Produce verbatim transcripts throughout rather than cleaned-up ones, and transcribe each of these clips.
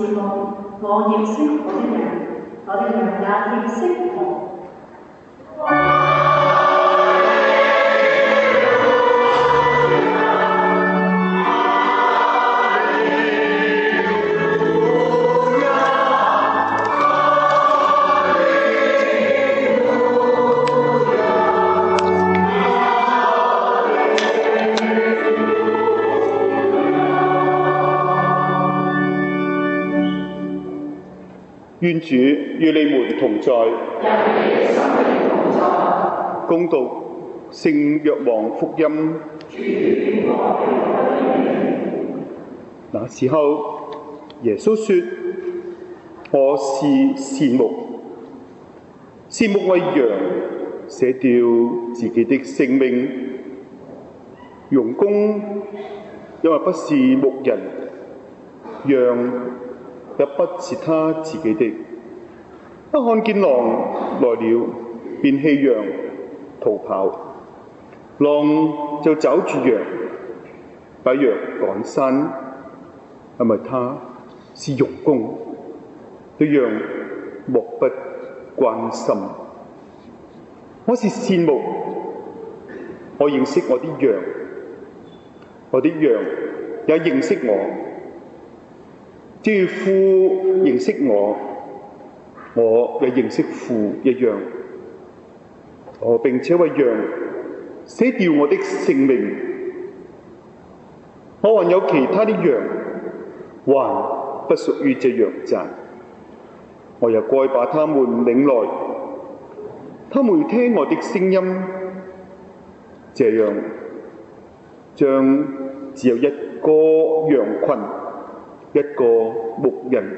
牧，我認識我的人，我的羊也認識我。 願主與你們同在。恭讀聖若望福音。那時候，耶穌說：我是善牧，善牧為羊捨掉自己的性命，傭工因為不是牧人，羊也不是他自己的，一看見狼來了，便棄羊逃跑。狼就抓住羊，把羊趕散，因為他是傭工，對羊漠不關心。我是善牧，我認識我的羊，我的羊也認識我。正如父認識我，我也認識父一樣。我並且為羊捨掉我的性命。我還有其他的羊，還不屬於這羊寨。我又該把他們領來，他們聽我的聲音。這樣，將只有一個羊群，一個牧人。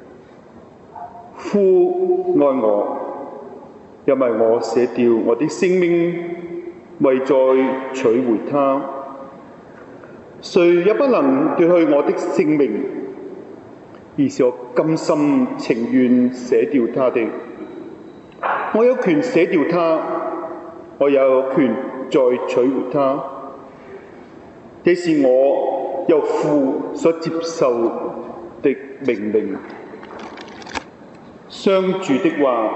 父愛我，因為我捨掉我的性命，為再取回他。誰也不能奪去我的性命，而是我甘心情願捨掉他的。我有權捨掉他，我有權再取回他。這是我由父所接受的命令。上主的話。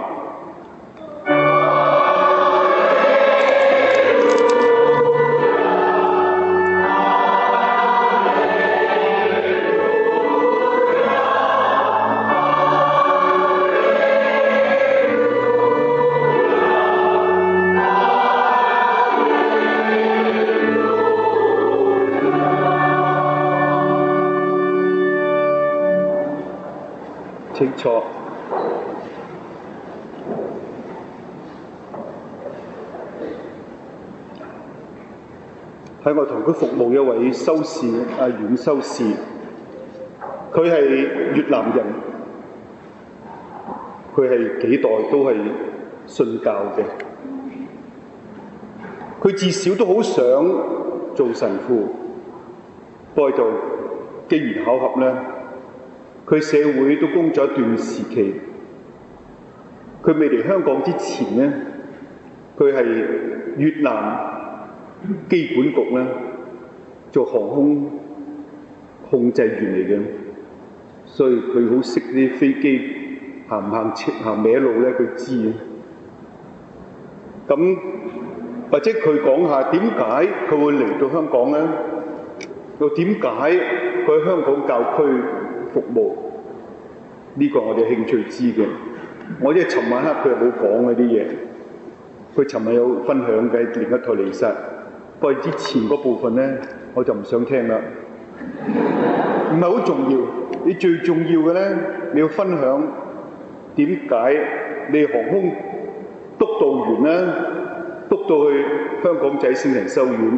清楚。喺我同佢服務一位修士，阿阮修士，佢係越南人，佢係幾代都係信教嘅，佢自小都好想做神父，不過就機緣巧合咧，佢社會都工咗一段時期，佢未嚟香港之前咧，佢係越南機管局咧做航空控制員嚟嘅，所以佢好識啲飛機行唔行斜行歪路咧，佢知嘅。咁或者佢講下點解佢會嚟到香港咧？又點解佢喺香港教區服務？呢、這個我哋興趣知嘅。我即係尋晚黑佢又冇講嗰啲嘢，佢尋日有分享嘅另一台彌撒。不過之前嗰部分咧，我就唔想聽啦，唔係好重要。你最重要嘅咧，你要分享點解你航空督導員咧，督到去香港仔聖人修院，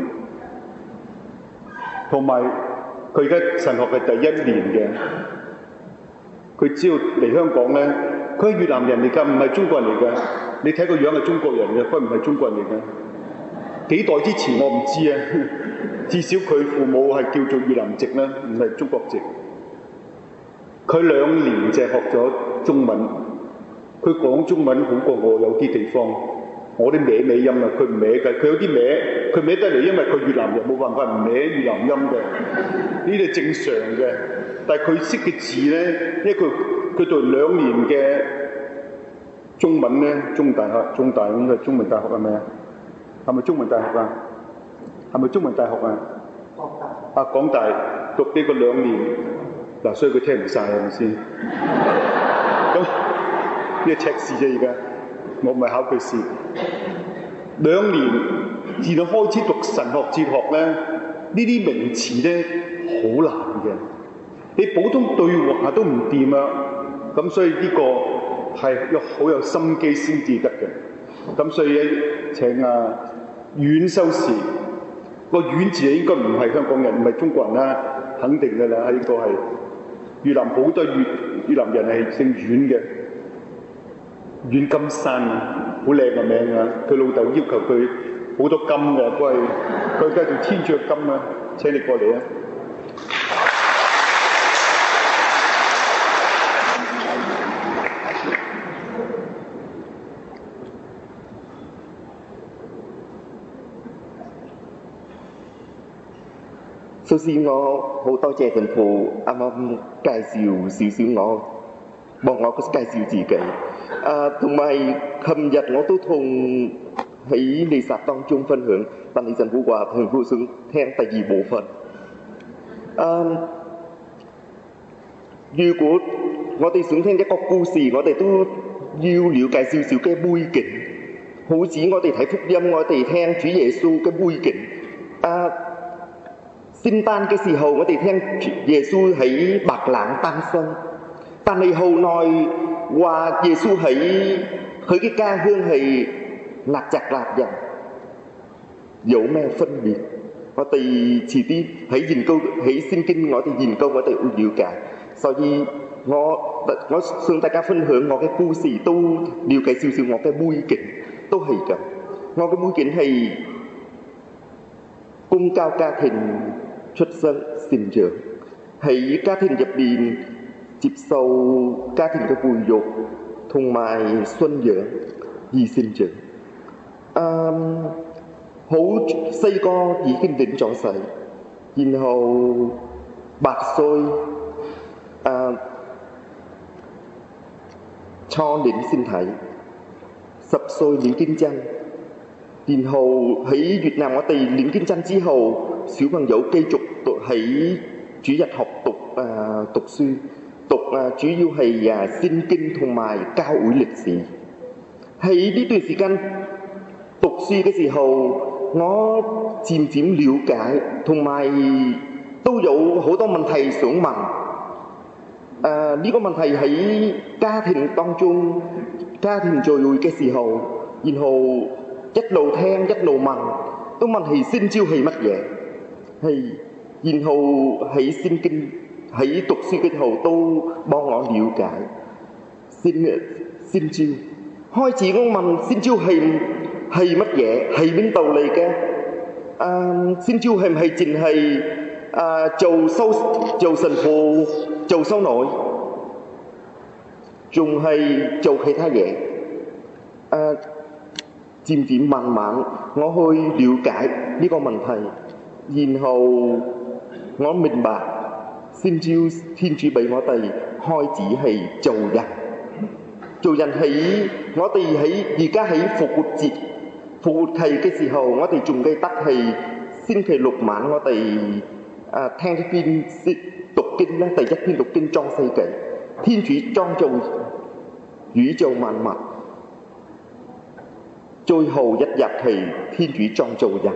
同埋佢而家神學係第一年嘅，佢只要嚟香港咧，佢係越南人嚟㗎，唔係中國人嚟㗎。你睇個樣係中國人嘅，佢唔係中國人嚟㗎。幾代之前我唔知啊，至少佢父母係叫做越南籍啦，唔係中國籍。佢兩年就學咗中文，佢講中文好過我有啲地方， 我啲歪尾音啊，佢唔歪嘅，佢有啲歪，佢歪得嚟，因為佢越南人冇辦法唔歪越南音嘅，呢啲係正常嘅。但係佢識嘅字咧，因為佢佢讀兩年嘅中文咧，中大學、中大應該係中文大學係咪啊？係咪中文大學啊？係咪中文大學啊？港大。啊，港大讀呢個兩年，嗱，所以佢聽唔晒係咪先？咁呢個赤字啫，而家我唔係考佢試。兩年自從開始讀神學哲學咧，呢啲名詞咧好難嘅，你普通對話都唔掂啊！咁所以呢個係要好有心機先至得嘅。咁所以咧請啊阮修士，個阮字應該唔係香港人，唔係中國人啦，肯定㗎啦，呢個係越南好多越越南人係姓阮嘅，阮金山啊，好靚嘅名啊！佢老豆要求佢好多金嘅，不過佢而家做天爵金啊！請你過嚟啊！ 首先我好多謝神父啱啱介紹少少我，幫我介紹自己。啊，同埋琴日我都同喺彌撒當中分享，但係神父話神父想聽第二部分。啊，如果我哋想聽一個故事，我哋都要了解少少嘅背景。好似我哋睇福音，我哋聽主耶穌嘅背景。啊，聖誕嘅時候，我哋聽耶穌喺白冷誕生，但係後來話耶穌喺佢嘅家鄉係納匝肋人，有咩分別？我哋遲啲喺研究喺聖經，我哋研究我哋會了解。所以我我想大家分享我嘅故事，都了解少少我嘅背景，都係㗎。我嘅背景係公教家庭出生成長，喺家庭入邊接受家庭嘅培育同埋信仰而成長。嗯，好細個已經領咗洗，然後八歲誒初領聖體，十歲領堅振，然後喺越南我哋領堅振之後。小朋友繼續讀喺主日學讀啊讀書，讀啊主要係啊聖經同埋教會歷史。喺呢段時間讀書嘅時候，我漸漸了解，同埋都有好多問題想問。誒、啊、呢、這個問題喺家庭當中，家庭聚會嘅時候，然後一路聽一路問，都問係聖召係乜嘢？係，然後喺聖經喺讀書嘅時候都幫我了解聖聖召。開始我問聖召係係乜嘢？係邊度嚟嘅？啊，聖召係唔係淨係啊做修做神父做修女，仲係做其他嘢？啊，漸漸慢慢我去了解呢個問題。然後我明白聖召天主俾我哋開始係做人，做人喺我哋喺而家喺復活節復活期嘅時候，我哋仲記得係星期六晚我哋啊聽一篇讀經咧，第一篇讀經創世紀，天主創造宇宙萬物，最後一日係天主創造人。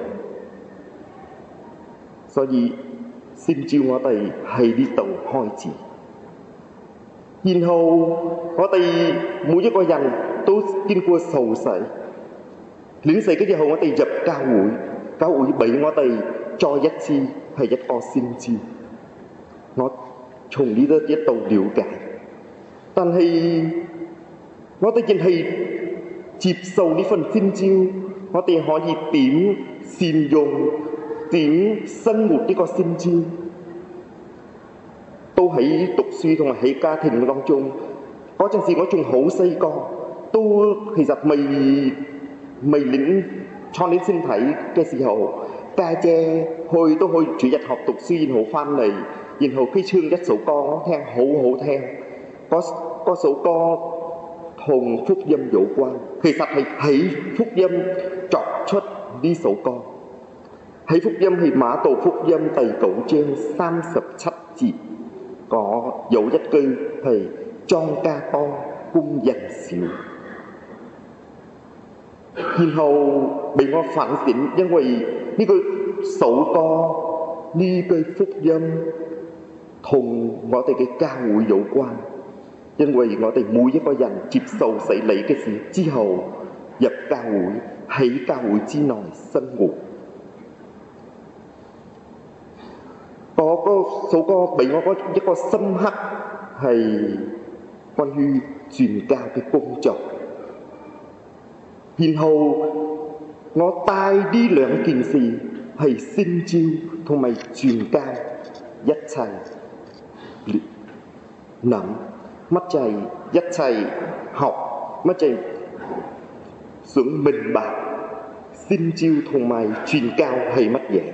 所以聖召我哋喺呢度開始，然後我哋每一個人都經過受洗，領洗嘅時候我哋入教會，教會俾我哋再一次係一個聖召。我從呢度一度了解，但係我哋淨係接受呢份聖召，我哋可以點善用？點生活呢個聖召，都喺讀書同埋喺家庭當中。嗰陣時我仲好細個，都其實未未領創領聖體嘅時候，家姐去都去主日學讀書，然後翻嚟，然後佢唱一首歌我聽，好好聽。嗰嗰首歌同福音有關，其實係喺福音作出呢首歌。喺福音係馬竇福音第九章三十七節，嗰有一句係莊稼多，工人少。然後俾我反省，因為呢句首歌呢句福音同我哋嘅教會有關，因為我哋每一個人接受洗禮嘅事之後入教會，喺教會之內生活。嗰個首歌俾我一個深刻係關於傳教嘅工作。然後我帶呢兩件事係宣召同埋傳教一齊諗，乜就係一齊學，乜就係想明白宣召同埋傳教係乜嘢。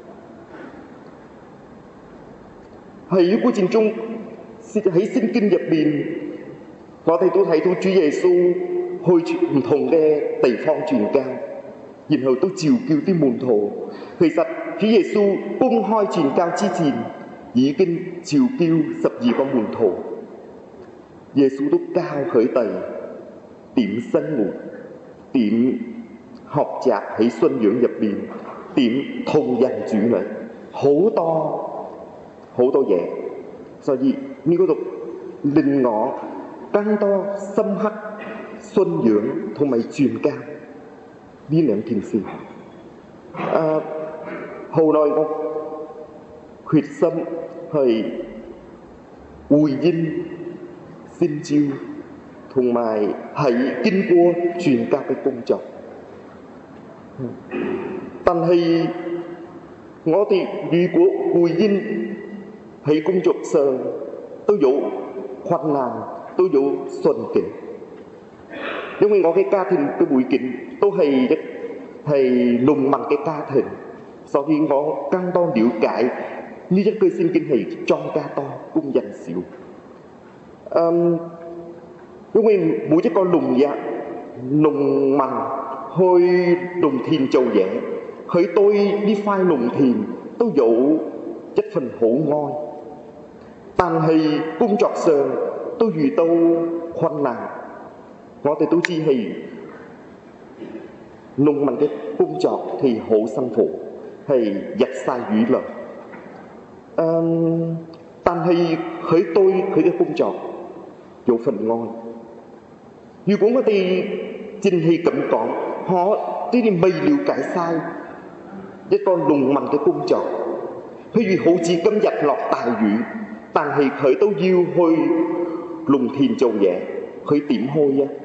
喺過程中，喺聖經入邊，我哋都睇到主耶穌去唔同嘅地方傳教，然後都召叫啲門徒。其實主耶穌公開傳教之前，已經召叫十二個門徒。耶穌都教佢哋點生活，點學習喺信仰入邊，點同人處理，好多好多嘢。所以呢個度令我更多深刻信仰同埋傳教呢兩件事。誒，後來我決心係回應宣召，同埋係經過傳教嘅工作。但係我哋如果回應喺工作上都有困難，都有順境，因為我嘅家庭嘅背景都係一係農民嘅家庭，所以我更多了解呢一句聖經係莊稼多，工人少。嗯，因為每一個農人、農民去農田做嘢，佢對呢塊農田都有一份好愛，但係工作上都遇到困難。我哋都知係農民嘅工作係好辛苦，係日曬雨淋。嗯，但係佢對佢嘅工作有份愛。如果我哋淨係咁講，我哋未了解晒一個農民嘅工作。譬如好似今日落大雨，但係佢都要去農田做嘢，佢點開啊？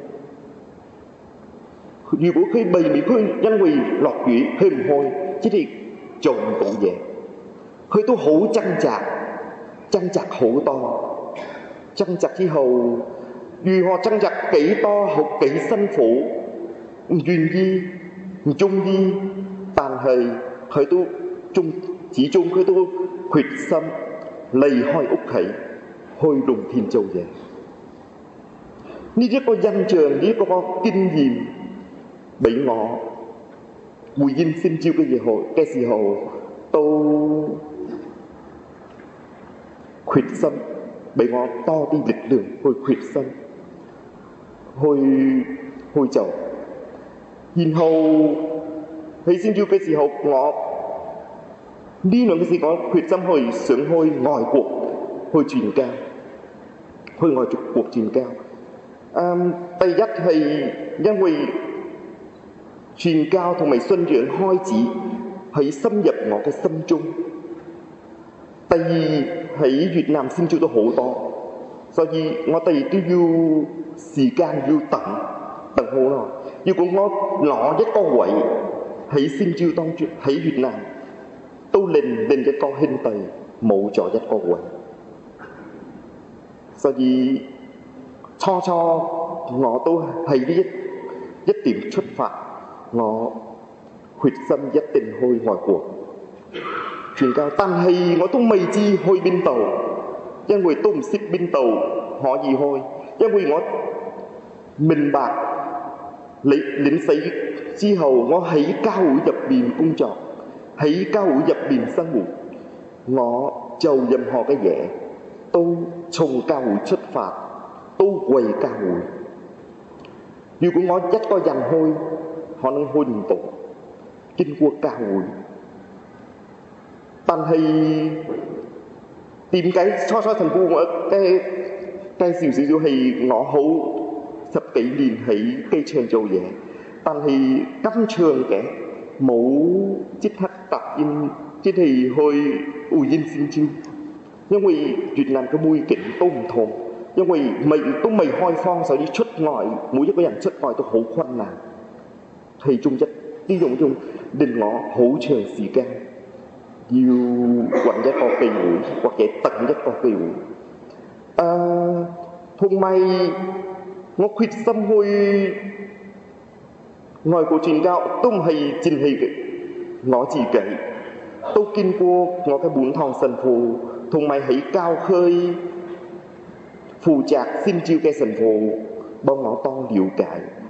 如果佢未免佢因為落雨，佢唔開，即係做唔到嘢，佢都好掙扎，掙扎好多，掙扎之後如何掙扎幾多，好幾辛苦，唔願意，唔中意，但係佢都終始終佢都決心離開屋企去農田做嘢。呢一個印象，呢一個經驗俾我回應宣召嘅時候嘅時候，都決心俾我多啲力量去決心去去做。然後喺宣召嘅時候，我呢兩件事我決心去想去外國去傳教，去外國傳教。嗯，第一係因為傳教同埋信仰開始係深入我嘅心中。第二喺越南宣召都好多，所以我哋都要時間要等等好耐。如果我攞一個位喺宣召當中喺越南，都令另一個兄弟冇咗一個位，所以初初我都係呢一一點出發， 我決心一定去外國傳教，但係我都未知去邊度，因為都唔識邊度可以去，因為我明白你領洗之後，我喺教會入邊工作，喺教會入邊生活，我做任何嘅嘢都從教會出發，都為教會。如果我一個人去，可能去唔到，經過教會。但係點解初初神父我嘅介紹少少係我好十幾年喺機場做嘢，但係金場嘅冇即刻答應，即係去回應聖召，因為越南嘅背景都唔同，因為未都未開放，所以出外每一個人出外都好困難。其中一呢種種令我好長時間要揾一個機會，或者等一個機會。誒，同埋我決心去外國傳教，都唔係淨係我自己，都經過我嘅滿堂神父，同埋喺教區負責宣召嘅神父幫我多了解。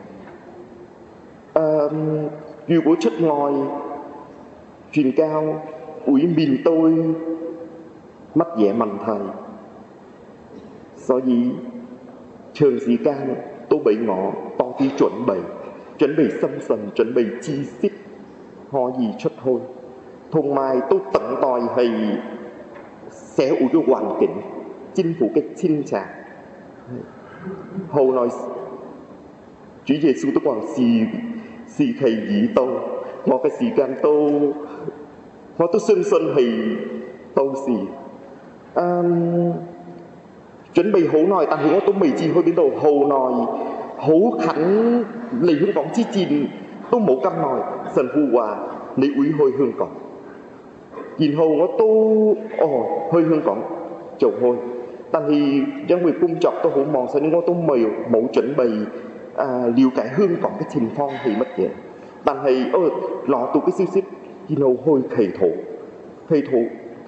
誒，如果出外傳教會面對乜嘢問題，所以長時間都俾我多啲準備，準備心神，準備知識可以出去，同埋都等待係社會嘅環境、政府嘅清查。後來主耶穌都話時時期已到，我嘅時間都我都相信係到時。嗯，準備好耐，但係我都未知去邊度。後來好近嚟香港之前都冇咁耐，神父話你會去香港，然後我都哦去香港就去，但係因為工作都好忙，所以我都未冇準備啊了解香港嘅情況係乜嘢。但係哦攞到嘅消息，然後去祈禱，祈禱。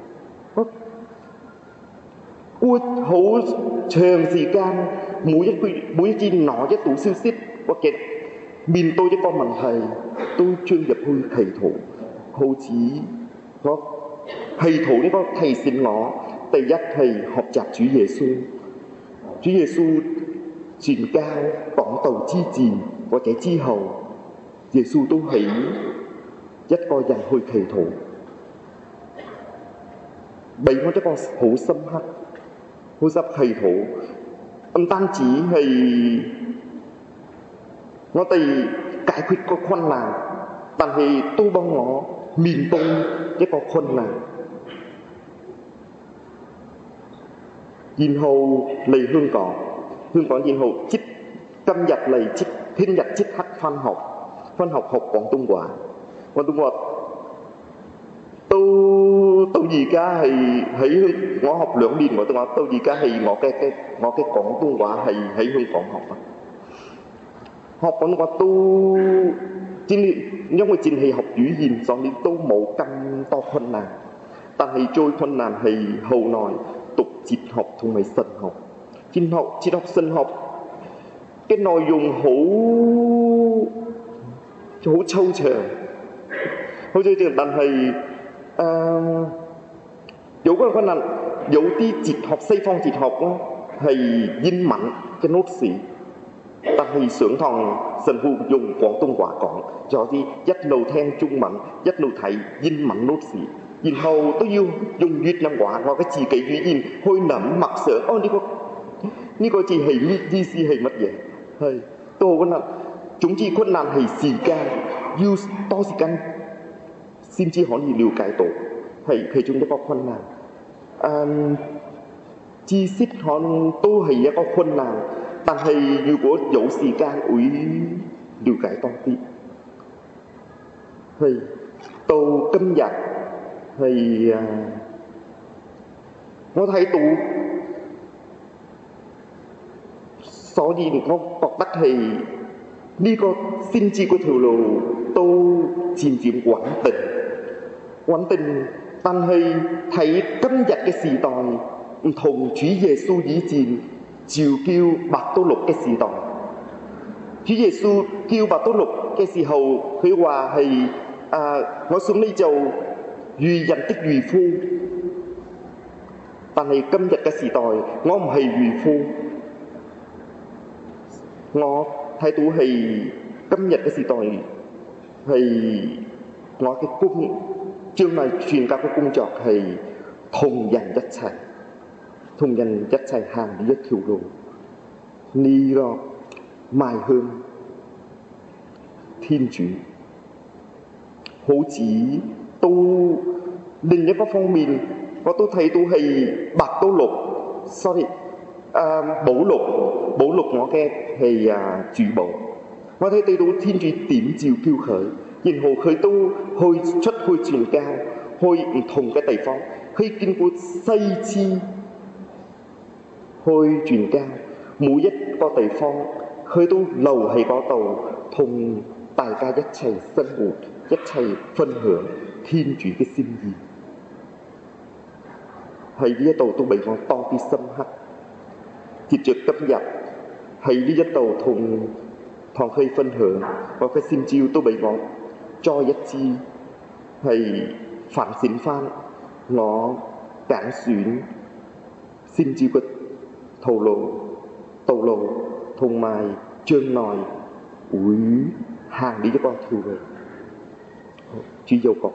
過好長時間，每一個每一次攞一道消息或者面對一個問題，都進入去祈禱。好似我祈禱呢個提醒我，第一係學習主耶穌，主耶穌傳教講道之前或者之後，耶穌都係一個人去祈禱，俾我一個好深刻。好深祈禱，唔單止係我哋解決個困難，但係都幫我面對一個困難，然後嚟香港，香港然後即今日嚟，即聽日即刻返學，返學學廣東話，廣東話都到而家係喺我學兩年，我都話到而家係我嘅嘅我嘅廣東話係喺香港學啊。學廣東話都真係因為淨係學語言，所以都冇咁多困難。但係最困難係後來讀哲學同埋神學，哲學哲學神學嘅內容好好抽象，好抽象，但係。誒、uh, 有個困難，有啲哲學西方哲學咯，係英文嘅 notes， 但係上堂神父用廣東話講，就啲一路聽中文，一路睇英文 notes， 然後都要用越南話我嘅自己語言去諗默想，哦呢、這個呢、這個字係咩意思係乜嘢？係都好困難。總之困難係時間，要多時間。先至可以了解到，係其中一個困難。嗯，知識可能都係一個困難，但係如果有時間會了解多啲。係到今日係啊，我睇到，所以我覺得係呢個先知嗰條路都漸漸穩定，穩定。但係睇今日嘅時代，唔同主耶穌以前召叫伯多祿嘅時代。主耶穌叫伯多祿嘅時候，佢話係啊，我送你做漁人的漁夫。但係今日嘅時代，我唔係漁夫，我睇到係今日嘅時代係我嘅工，將來傳教嘅工作係同人一齊，同人一齊行呢一條路，呢個邁向天主。好似都另一個方面，我都睇到係伯多祿 ，sorry， 誒保祿，保祿我嘅係啊主保。我睇到天主點召叫佢，然後佢都去出去傳教，去唔同嘅地方，去見過西支，去傳教，每一個地方佢都留喺嗰度，同大家一齊生活，一齊分享天主嘅心意。喺呢一度都俾我多啲深刻。接着今日喺呢一度同堂區分享，我嘅先召都俾我再一次係反省翻我揀選先召嘅道路、道路同埋將來會行呢一個條路。主要講。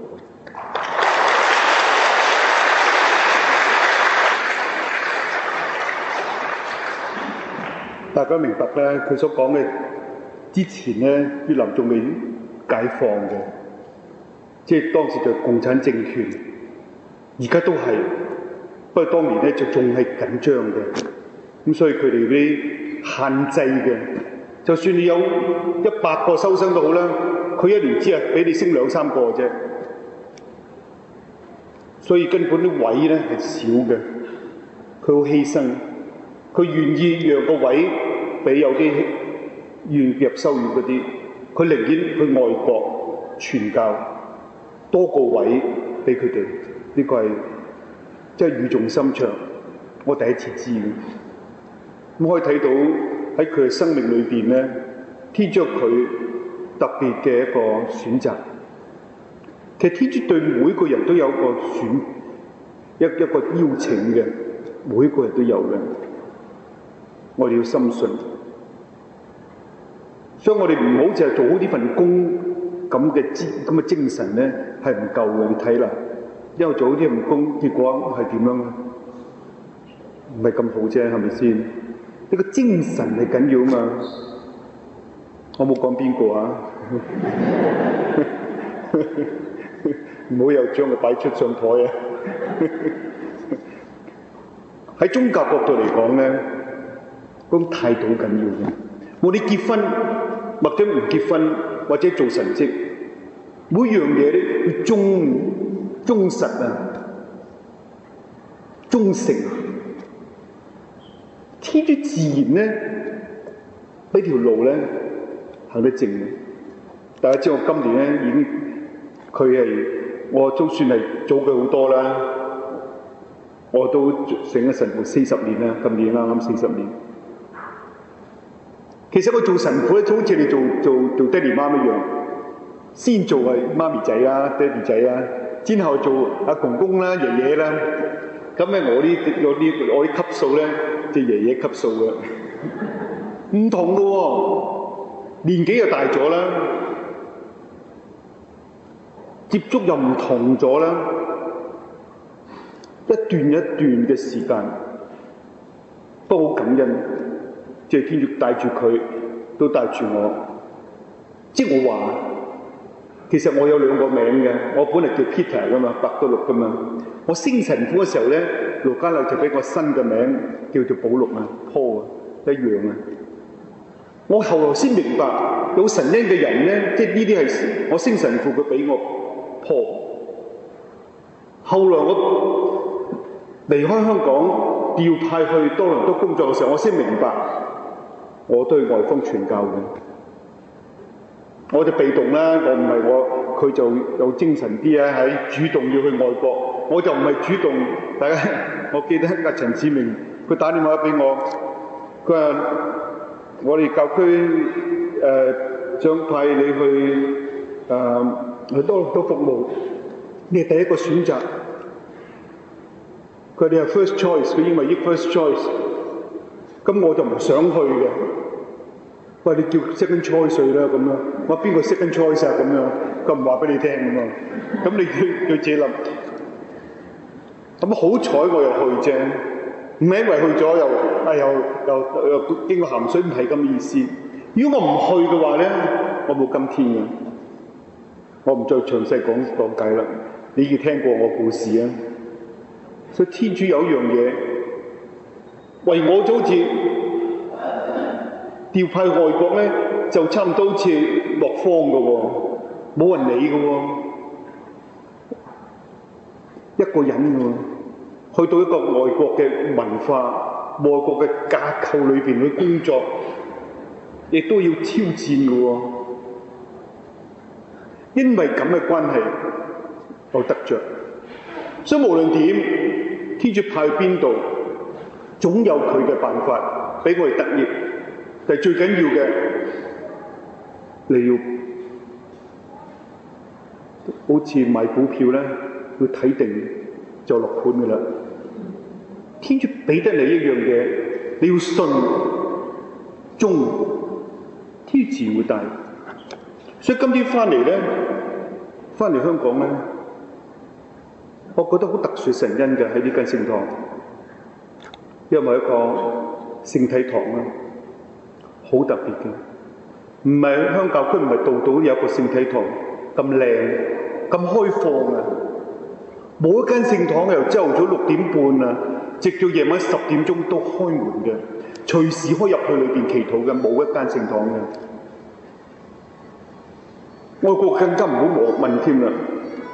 大家明白咧，佢所講嘅之前咧，越南仲未解放嘅，即係當時就共產政權，而家都係，不過當年咧就仲係緊張嘅，咁所以佢哋啲限制嘅，就算你有一百個修生都好啦，佢一年只係俾你升兩三個啫，所以根本啲位咧係少嘅，佢好犧牲。佢願意讓個位俾有啲願入修院嗰啲，佢寧願去外國傳教，多個位俾佢哋。呢個係真係語重心長，我第一次知嘅。咁可以睇到喺佢嘅生命裏邊咧，天主佢特別嘅一個選擇。其實天主對每個人都有個選一一個邀請嘅，每個人都有嘅。我哋要深信，所以我哋唔好淨係做好呢份工咁嘅精咁嘅精神咧，係唔夠嘅。你睇啦，因為做好呢份工，結果係點樣咧？唔係咁好啫，係咪先？呢個精神係緊要啊嘛！我冇講邊個啊，唔好又將佢擺出上台啊！喺宗教角度嚟講咧。嗰種態度好緊要嘅，我哋結婚或者唔結婚，或者做神蹟，每樣嘢咧要忠忠實啊，忠誠。天主自然咧，呢條路咧行得正嘅。大家知我今年咧已經，佢係我都算係早佢好多啦，我都成咗神父四十年啦，今年啱啱四十年。其實我做神父咧，就好似你做做做爹哋媽一樣，先做係媽咪仔啊、爹哋仔啊，之後做阿公公啦、爺爺啦。咁咧，我呢我呢我啲級數咧，即係爺爺級數嘅，唔同嘅喎，年紀又大咗啦，接觸又唔同咗啦，一段一段嘅時間都好感恩。即係天主帶住佢，都帶住我。即係我話，其實我有兩個名嘅，我本嚟叫 Peter 噶嘛，伯多祿噶嘛。我升神父嘅時候咧，盧家樂就俾我新嘅名叫做保祿啊 ，Paul 啊，一樣啊。我後來先明白，有神恩嘅人咧，即係呢啲係我升神父佢俾我 Paul。後來我離開香港，調派去多倫多工作嘅時候，我先明白。我都係外方傳教嘅， 我就被動啦，我唔係我佢就有精神啲啊，喺主動要去外國，我就唔係主動。大家我記得阿陳志明佢打電話俾我，佢話我哋教區誒想派你去誒、呃、去多倫多服務，你係第一個選擇。佢哋係 first choice， 佢英文譯 first choice， 咁我就唔想去嘅。喂，你叫 second choice 啦咁樣，我邊個 second choice 啊咁樣，佢唔話俾你聽咁嘛，咁你要要自己諗。咁好彩我又去啫，唔係因為去咗又啊又又又經過鹹水，唔係咁嘅意思。如果我唔去嘅話咧，我冇今天嘅。我唔再詳細講講解啦，你已經聽過我故事啊。所以天主有一樣嘢，為我就好似調派外國咧，就差唔多好似落荒嘅喎，冇人理嘅喎，一個人嘅喎，去到一個外國嘅文化、外國嘅架構裏邊去工作，亦都要挑戰嘅喎。因為咁嘅關係，我得着。所以無論點，天主派去邊度，總有佢嘅辦法俾我哋得益。但係最緊要嘅，你要好似買股票咧，要睇定就落盤嘅啦。天主俾得你一樣嘢，你要信忠，天主自然會帶。所以今天翻嚟咧，翻嚟香港咧，我覺得好特殊神恩嘅喺呢間聖堂，因為一個聖體堂啦。好特別嘅，唔係香港教區唔係度度有一個聖體堂咁靚、咁開放啊！冇一間聖堂由朝頭早六點半啊，直到夜晚十點鐘都開門嘅，隨時可以入去裏邊祈禱嘅，冇一間聖堂嘅。外國更加唔好問添啦，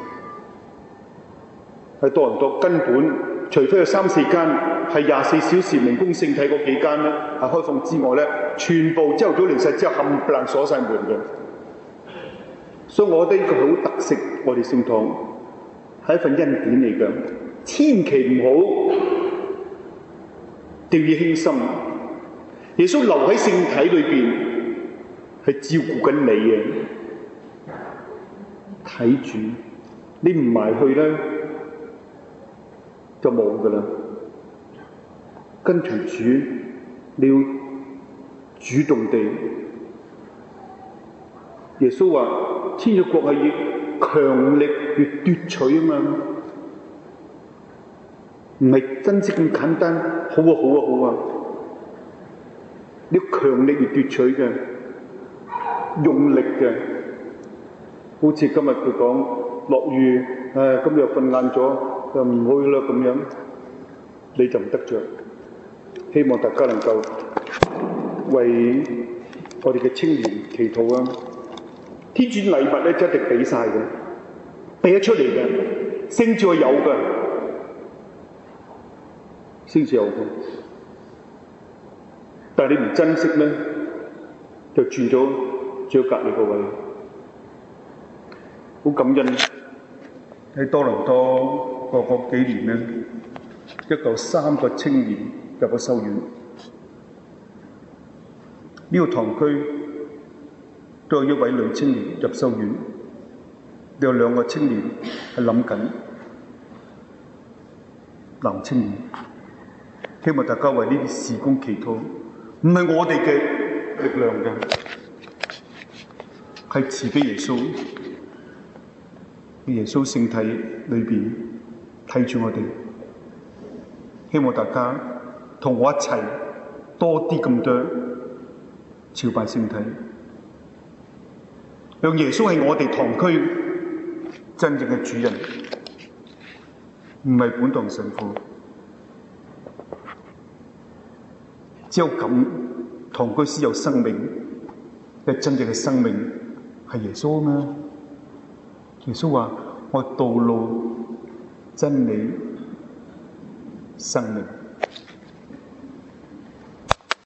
喺多倫多根本除非有三四間係廿四小時明供聖體嗰幾間咧係開放之外咧，全部朝頭早離世之後冚唪唥鎖晒門嘅。所以我覺得呢個好特色，我哋聖堂係一份恩典嚟嘅，千祈唔好掉以輕心。耶穌留喺聖體裏邊係照顧緊你嘅，睇住你唔埋去咧就冇噶啦。跟隨主，你要主動地。耶穌話：天主國係以強力去奪取啊嘛，唔係真正咁簡單。好啊，好啊，好啊！你要強力去奪取嘅，用力嘅。好似今日佢講落雨，唉，今日瞓晏咗，就唔去啦咁樣，你就唔得着。希望大家能夠為我哋嘅青年祈禱啊！天主禮物咧，一定俾晒嘅，俾得出嚟嘅，聖召係有嘅，聖召有嘅。但係你唔珍惜咧，就轉咗轉咗隔離個位。好感恩喺多倫多個個幾年咧，一共三個青年入咗修院。呢個堂區都有一位女青年入修院，有兩個青年係諗緊男青年。希望大家為呢啲事工祈禱，唔係我哋嘅力量嘅，係慈悲耶穌。耶穌聖體裏邊睇住我哋，希望大家同我一齊多啲咁多朝拜聖體，讓耶穌係我哋堂區真正嘅主人，唔係本堂神父。只有咁，堂區先有生命，因為真正嘅生命係耶穌啊嘛。耶穌話：我道路、真理、生命。